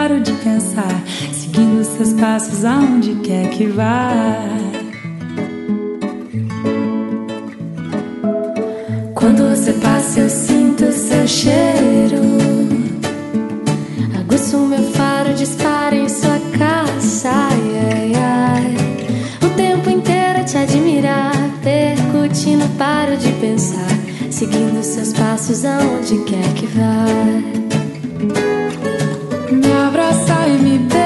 paro de pensar, seguindo seus passos aonde quer que vá. Quando você passa eu sinto seu cheiro, aguço meu faro, disparo em sua caça. Ai, ai, ai. O tempo inteiro a te admirar, percutindo, paro de pensar, seguindo seus passos aonde quer que vá. Me abraça e me